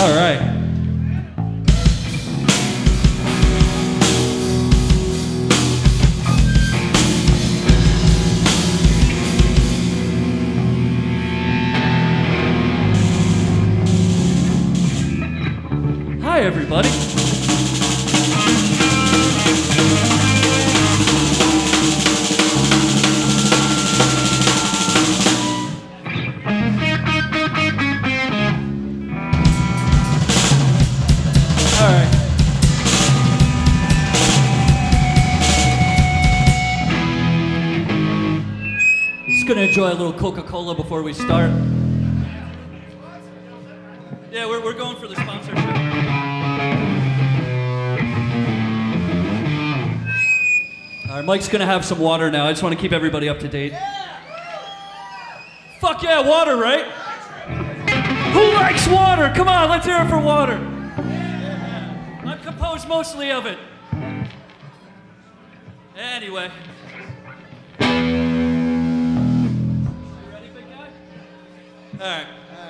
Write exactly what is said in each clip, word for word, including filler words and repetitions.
All right. Hi, everybody. All right. Just gonna enjoy a little Coca-Cola before we start. Yeah, we're, we're going for the sponsorship. All right, Mike's gonna have some water now. I just want to keep everybody up to date. Fuck yeah, water, right? Who likes water? Come on, let's hear it for water. I'm composed mostly of it. Anyway. You ready, big guy? All right.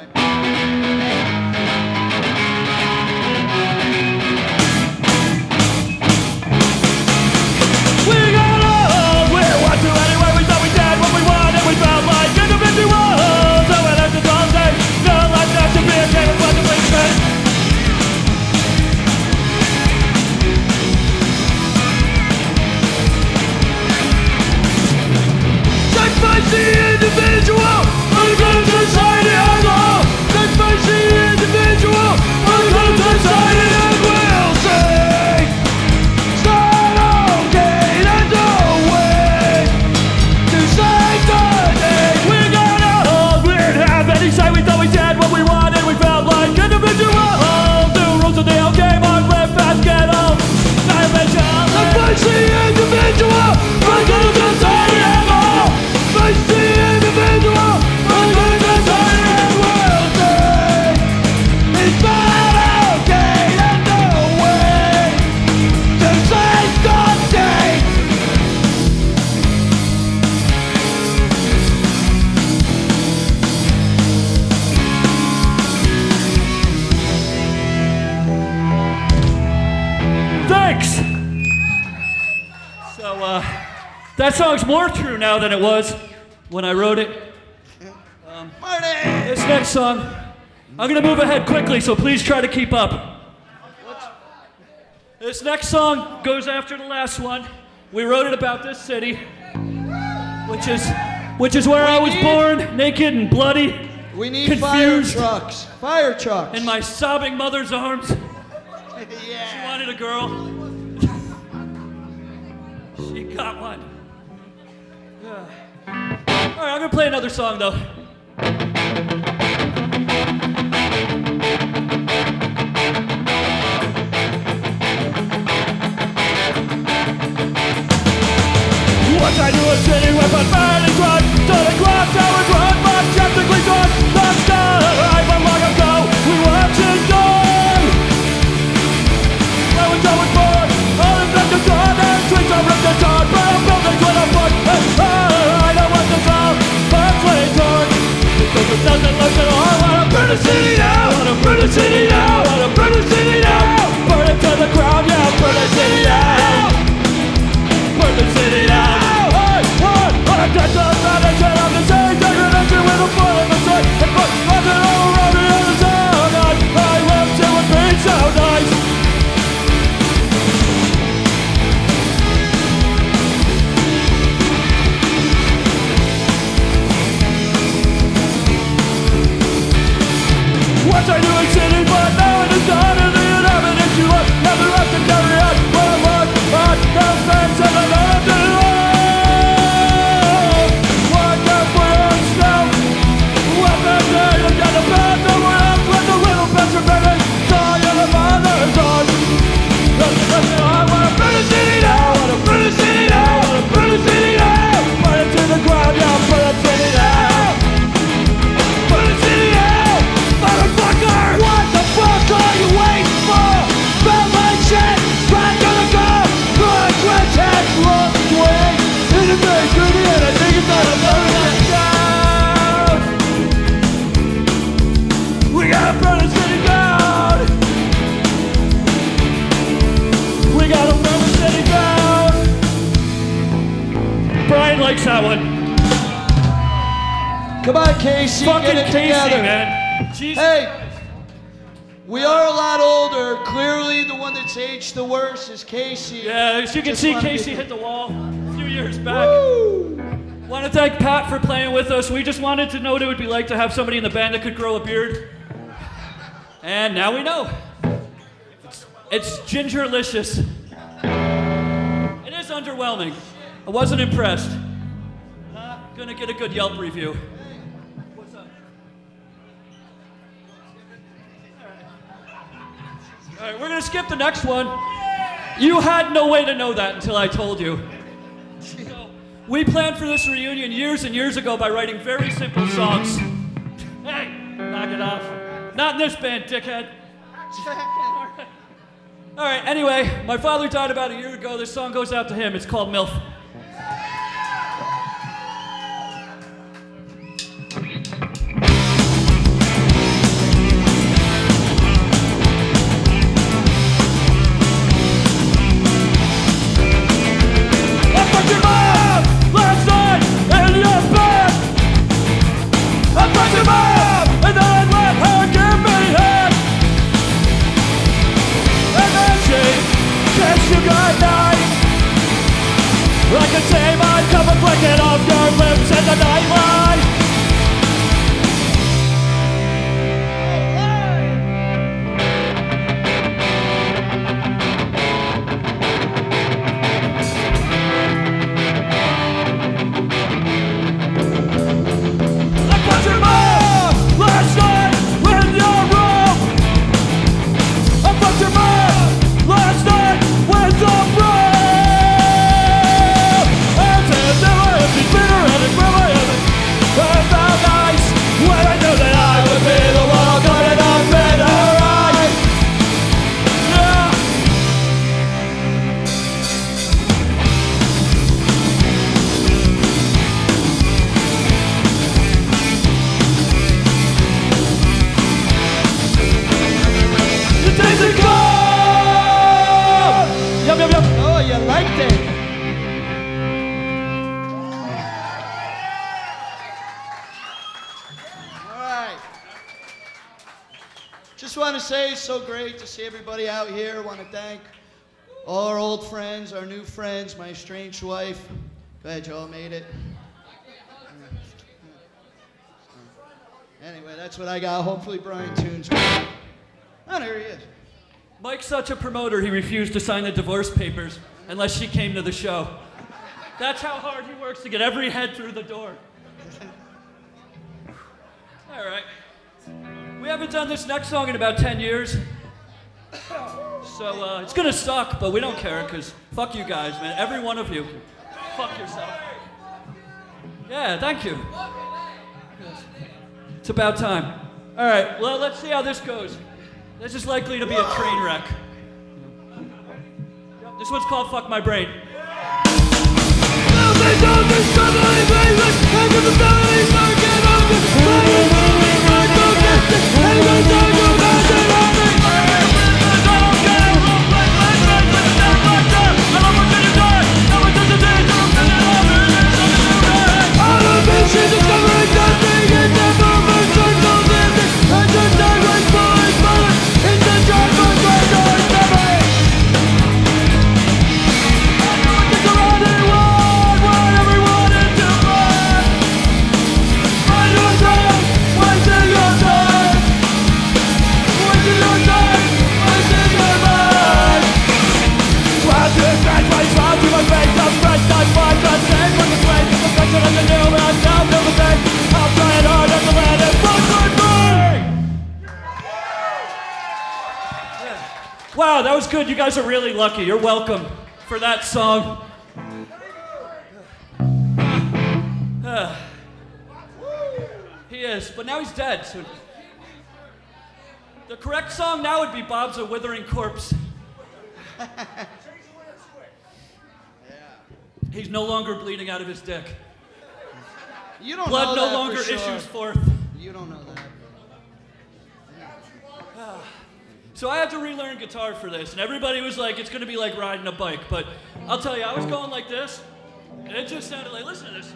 We got old, we want to anyway, we thought we did what we wanted, we felt like individuals. So it ends all day, no life not to be a game of fun to play today. Sacrifice the individual, we're gonna society as a whole. Sacrifice the individual, we're gonna society and we'll sing. Start okay, that's the way to save the day. We got old, we didn't have any say, we thought we did what we wanted, we felt like individuals. New rules of the old game on, live fast, get old. Time and challenge. Sacrifice the individual, we're gonna society as a whole. Face the individual, we're gonna society and we'll sing. It's not okay, there's no way to save the day. Thanks! So, uh, that song's more true now than it was when I wrote it. Um, Marty! this next song, I'm gonna move ahead quickly, so please try to keep up. This next song goes after the last one. We wrote it about this city, which is, which is where I was need- born, naked and bloody, We need confused, fire trucks. Fire trucks. in my sobbing mother's arms. She yeah. wanted a girl. She got one. Yeah. All right, I'm gonna play another song though. Once I knew a city with a burning run, till the clock towers run, but skeptically done. The sky, but long ago, we watched it die. I was always born, all in the dawn, and streets are ripped apart, but I'm buildings with a foot, and I know what to do, but play torn, because it doesn't look at all. I wanna burn the city now, I wanna burn the city now, I wanna burn the city now, burn it to the ground, yeah, burn the city now, burn the city now. Hey, what? I got the foundation of the same degradation with a foot in the sun, and put nothing all around me in the sun. I live to it being so nice. Once I knew a city, but now it is done, and the inhabitants you love never left to carry on. When I'm on, on, no fence, and I know to love. One that we're snow, what the day, and got a bad nowhere else, when the little best are better, saw you the mother's arms. Nothing, nothing, I wanna burn the city now, I wanna burn the city now, I wanna burn the city now. Burn it to the ground, yeah, burn the city now. Burn the city now, motherfucker! What the fuck are you waiting? that one. Come on, Casey, Fucking get it Casey, together. man. Jesus. Hey, we are a lot older. Clearly, the one that's aged the worst is Casey. Yeah, as you can Just see, wanna Casey be- hit the wall a few years back. Woo! Want to thank Pat for playing with us. We just wanted to know what it would be like to have somebody in the band that could grow a beard. And now we know. It's, it's gingerlicious. It is underwhelming. I wasn't impressed. Not gonna get a good Yelp review. What's up? All right, we're gonna skip the next one. You had no way to know that until I told you. So, we planned for this reunion years and years ago by writing very simple songs. Hey, knock it off. Not in this band, dickhead. All right, anyway, my father died about a year ago. This song goes out to him. It's called MILF. I fucked your mom last night in your bed. I fucked your mom and then let her give me head. And then she kissed you goodnight. I could see my cover flicking off your lips in the nightlight. I fucked your mom last night in your room. I fucked your mom last night with the room. And said never if she's bitter and it's really if it felt nice when I knew that I would be the one gonna not fit her right. Yeah. The days are gone! Yum, yum, yum. Oh, you liked it. All right. Just want to say it's so great to see everybody out here. Want to thank all our old friends, our new friends, my estranged wife. Glad you all made it. Anyway, that's what I got. Hopefully Brian tunes. Oh, there he is. Mike's such a promoter, he refused to sign the divorce papers unless she came to the show. That's how hard he works to get every head through the door. All right. We haven't done this next song in about ten years. So uh, it's gonna suck, but we don't care, because fuck you guys, man. Every one of you. Fuck yourself. Yeah, thank you. It's about time. All right, well, let's see how this goes. This is likely to be a train wreck. This one's called Fuck My Brain. Wow, that was good. You guys are really lucky. You're welcome for that song. Uh, he is, but now he's dead. So the correct song now would be Bob's a Withering Corpse. He's no longer bleeding out of his dick. You don't Blood know no that longer for sure. issues forth. You don't know that. So I had to relearn guitar for this, and everybody was like, it's gonna be like riding a bike, but I'll tell you, I was going like this, It just sounded like, listen to this.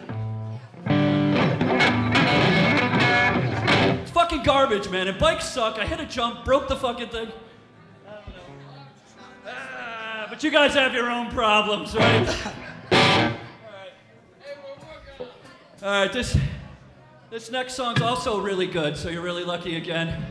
It's fucking garbage, man. And bikes suck. I hit a jump, broke the fucking thing. I don't know. Ah, but you guys have your own problems, right? All right. All right, this, this next song's also really good, so you're really lucky again.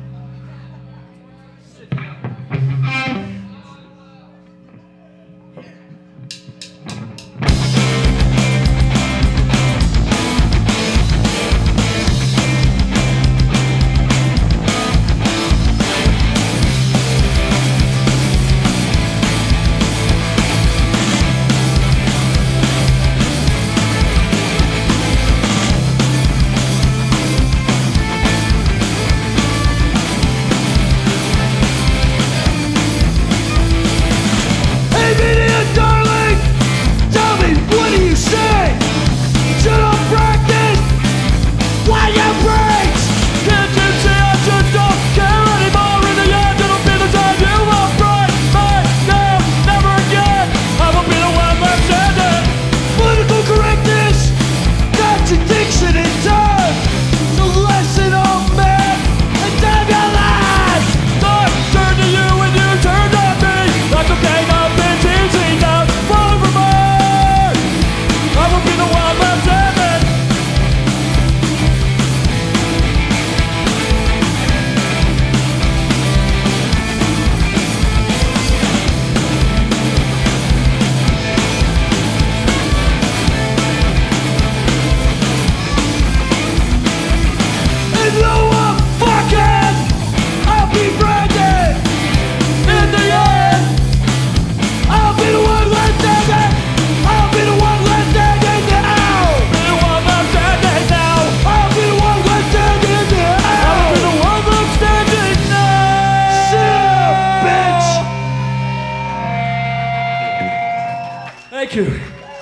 Thank you.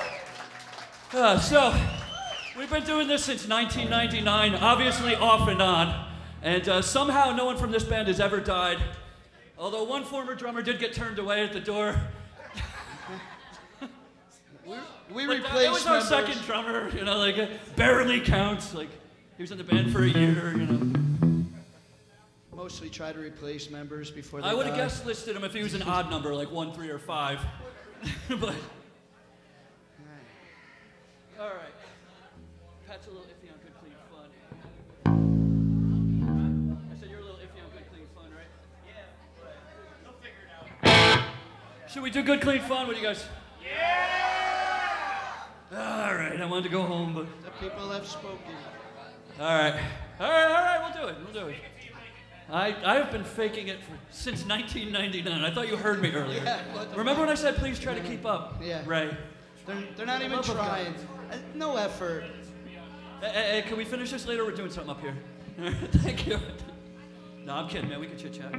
Uh, so, we've been doing this since nineteen ninety-nine, obviously off and on, and uh, somehow no one from this band has ever died, although one former drummer did get turned away at the door. we we like, replaced It was our members. second drummer, you know, like, it barely counts, like, he was in the band for a year, you know. Mostly try to replace members before they I would have die. guest listed him if he was an odd number, like one, three, or five. But all right, Pat's a little iffy on good, clean fun. I said you're a little iffy on good, clean fun, right? Yeah, but we'll figure it out. Should we do good, clean fun? What do you guys? Yeah. All right, I wanted to go home, but The people have spoken. all right, all right, all right, we'll do it. We'll do it. I, I've been faking it for, since nineteen ninety-nine. I thought you heard me earlier. Yeah, what the Remember fuck? when I said please try to keep up? Yeah. Right. They're, they're not even Love of trying. Uh, No effort. Hey, hey, hey, can we finish this later? We're doing something up here. Thank you. No, I'm kidding, man. We can chit chat.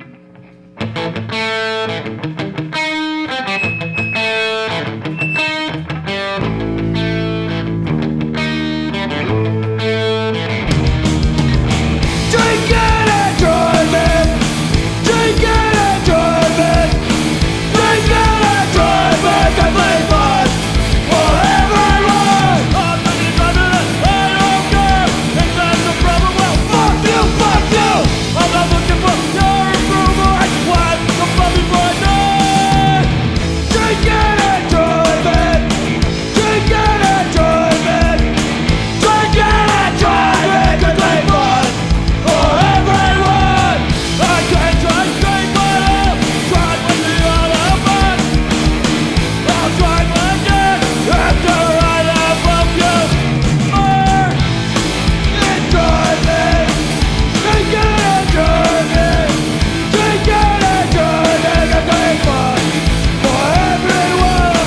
Drinking and driving, drinking and driving, drinking and driving, I play fun for everyone. I'm not even driving, I don't care. If that's the problem, well, fuck you, fuck you. I'm not looking for your approval. I just want to fuck me for a night. Drinking and driving, drinking and driving, drinking and driving, I play fun for everyone. I can't try straight, but I'll try with the other one. I'll try again after I have of you. More and driving, drinking and driving, drinking and driving, I play fun for everyone.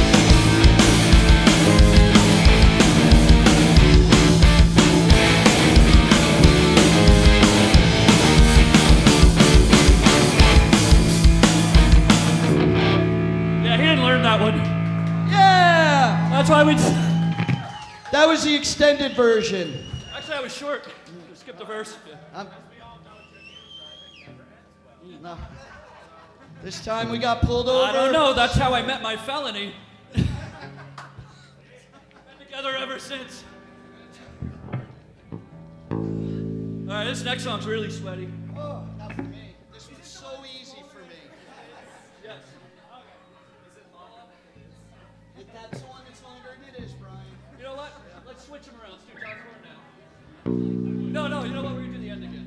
Yeah, he didn't learn that one. Yeah! That's why we. That was the extended version. Actually, I was short. Skip the verse. I'm- No. This time we got pulled over. I don't know. That's how I met my felony. together ever since. All right, this next song's really sweaty. Oh, not for me. This was so easy for me. Yes. Hit that song that's longer than it is, Brian. You know what? Let's switch them around. Let's do John Ford now. No, no, you know what? We're gonna do the end again.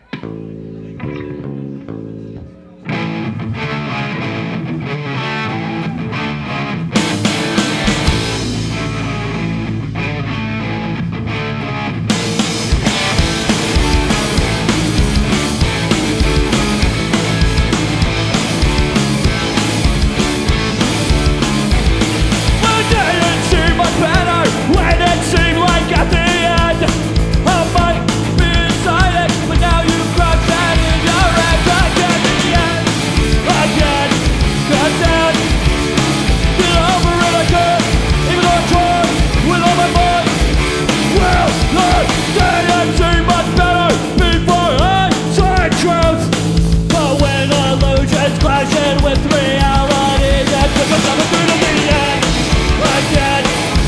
When it seemed like at the end I might be inside it, but now you crouch down in your head again, the end, again, and then get over it again, even though I tried with all my might. Well, that didn't seem much better before I tried truth, but when illusions clashing with reality, that took us up through to the end, again.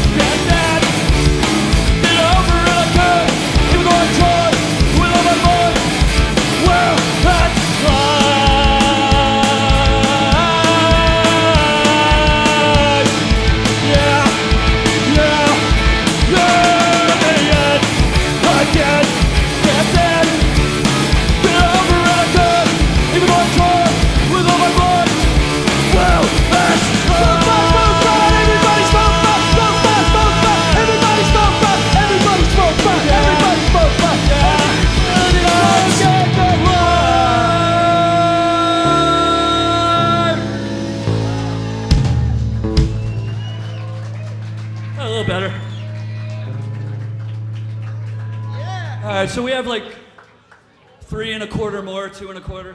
So we have like three and a quarter more, two and a quarter.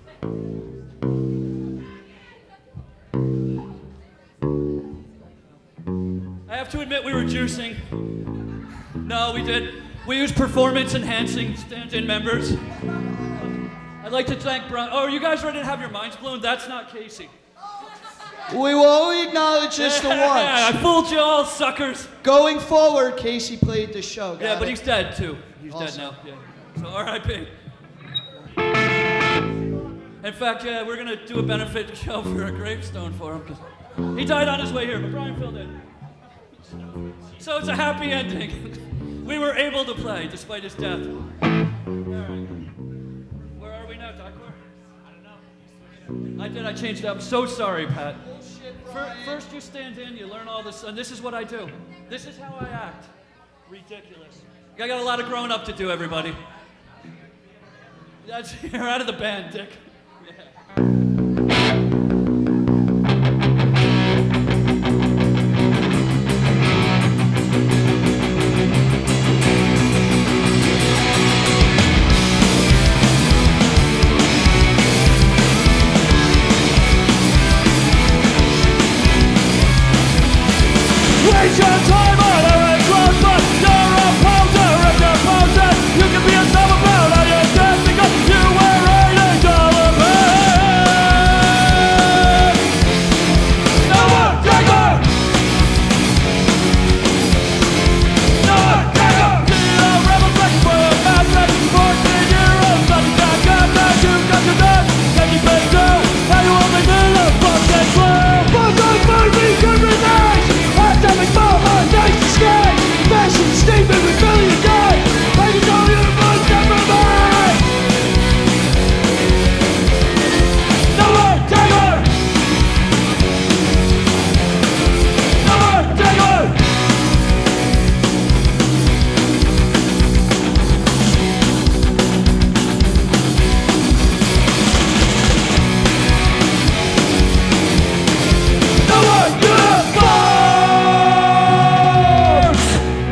I have to admit we were juicing. No, we did. We used performance-enhancing stand-in members. I'd like to thank Brian. Oh, are you guys ready to have your minds blown? That's not Casey. We will only acknowledge this the once. I fooled you all, suckers. Going forward, Casey played the show. Got yeah, but it? he's dead too. He's Also. dead now. Yeah. So R I P In fact, yeah, we're gonna do a benefit show for a gravestone for him because he died on his way here, but Brian filled in. So it's a happy ending. We were able to play despite his death. All right. Where are we now, Doctor? I don't know. I did. I changed it up. So sorry, Pat. Fir- First you stand in, you learn all this, and this is what I do. This is how I act. Ridiculous. I got a lot of growing up to do, everybody. That's, you're out of the band, Dick. Yeah. Waste your time on a close, but you're a poser if you're posing. You can be a summer proud of your death because you wear eighty dollar bills. No more Jaguar! No more Jaguar! See a rebel flex for a mad flex, fourteen year old, such a gun that you got your gun. Then you say no, and you only need a fucking clue. Fuck those movies, good results! Atomic bomb on night sky. Fashion statement with million guys. I can know you must never mind. No more Taylor. No more Taylor. No more uniforms.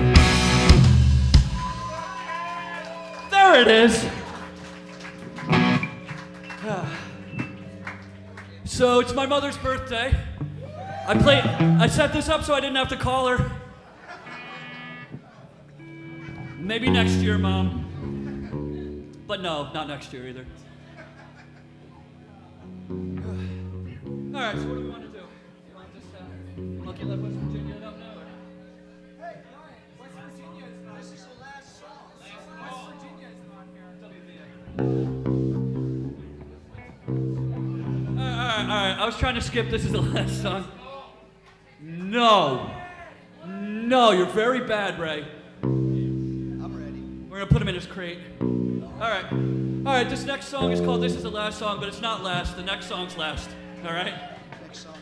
There it is. So it's my mother's birthday. I played. I set this up so I didn't have to call her. Maybe next year, Mom. But no, not next year either. All right. So what do we want to do? You want to just uh, Monkey Left West Virginia it up now? Or? Alright, alright, I was trying to skip This Is the Last song. No. No, you're very bad, Ray. I'm ready. We're gonna put him in his crate. Alright. Alright, this next song is called This Is the Last Song, but it's not last. The next song's last. Alright? Next song.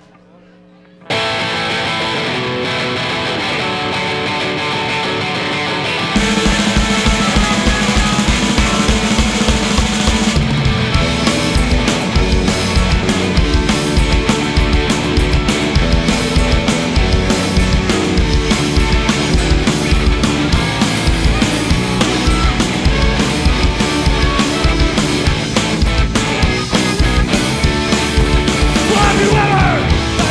Have you ever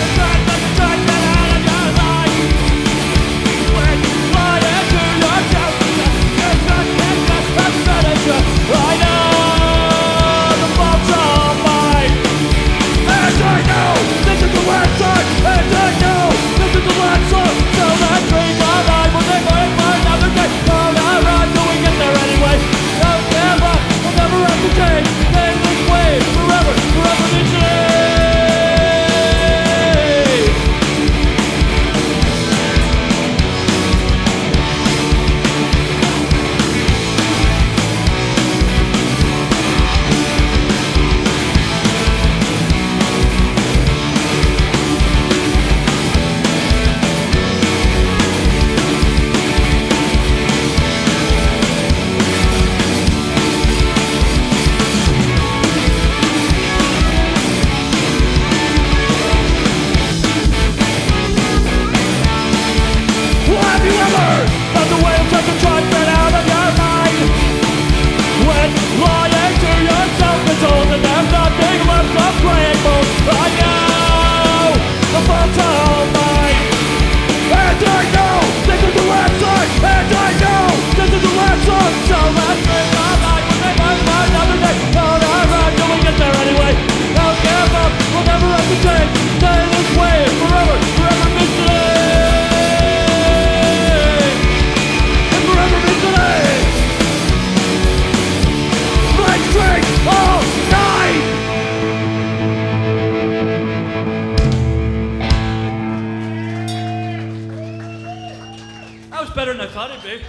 better than I thought it'd be.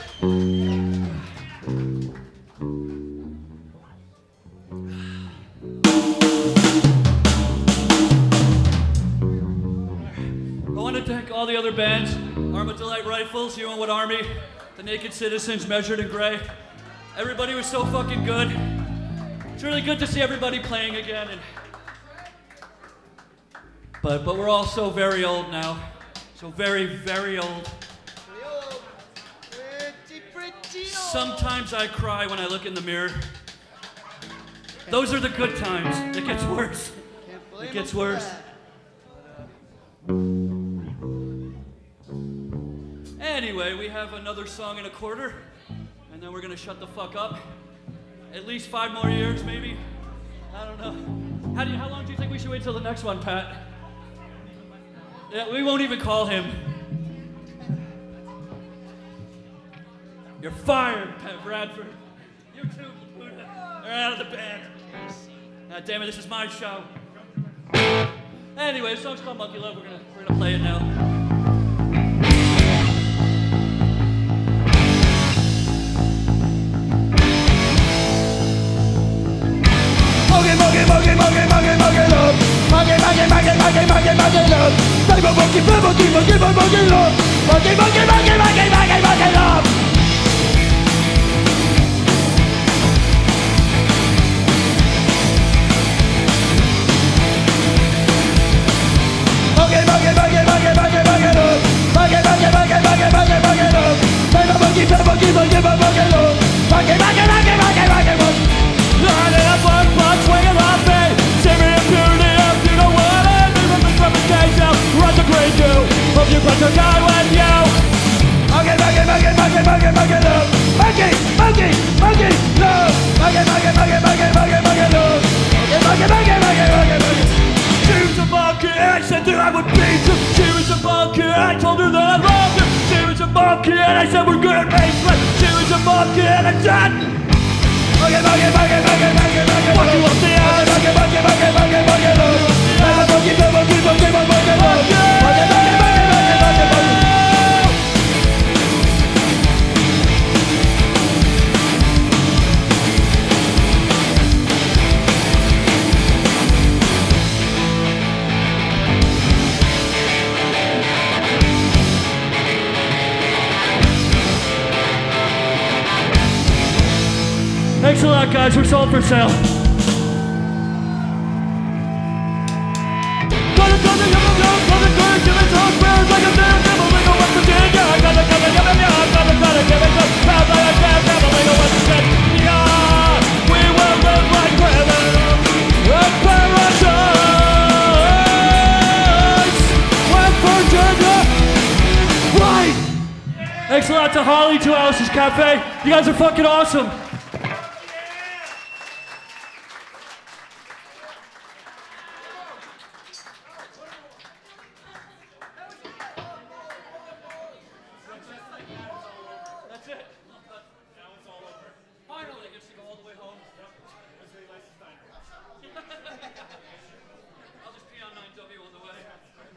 I want to thank all the other bands, Armadilite Rifles, You and What Army, The Naked Citizens, Measured in Grey. Everybody was so fucking good. It's really good to see everybody playing again. And but but we're all so very old now. So very, very old. Pretty, pretty old. Sometimes I cry when I look in the mirror. Those are the good times. It gets worse. Can't blame It gets them for worse. that. Anyway, we have another song and a quarter, and then we're gonna shut the fuck up. At least five more years, maybe. I don't know. How do you, how long do you think we should wait till the next one, Pat? Yeah, we won't even call him. You're fired, Pat Bradford. You too, Buddha. You're out of the band. God damn it, this is my show. Anyway, the song's called Monkey Love. We're gonna we're gonna play it now. Monkey, monkey, monkey, monkey, monkey, monkey love. Monkey, monkey, monkey, monkey, monkey, monkey love. Type of monkey, monkey, monkey, monkey, monkey love. Monkey, monkey, monkey, monkey, monkey, monkey love. Monkey, monkey, monkey, monkey, monkey, monkey love. Monkey, monkey, monkey, monkey, monkey, monkey love. Type of monkey, monkey, monkey, monkey love. Monkey, monkey, monkey, monkey, monkey, monkey. Lining up one punch, swinging off me. Shiver impurity up, you know what I mean. From the from the cage out, run the green dew. Hope you punch a guy with you. Monkey, monkey, monkey, monkey, monkey, monkey love. Monkey, monkey, monkey love. Monkey, monkey, monkey, monkey, monkey, monkey love. Monkey, monkey, monkey, monkey, monkey, monkey. She was a monkey, and I said that I would beat you. She was a monkey, and I told her that I loved her. She was a monkey, and I said we're good at basement. She was a monkey, and I said. Monkey, monkey, monkey, monkey, monkey, monkey, Fuck you up the ass. monkey, monkey, monkey, monkey, monkey love. Thanks a lot, guys. We're sold for sale. Thanks a lot to Holly, Two Houses Cafe. You guys are fucking awesome.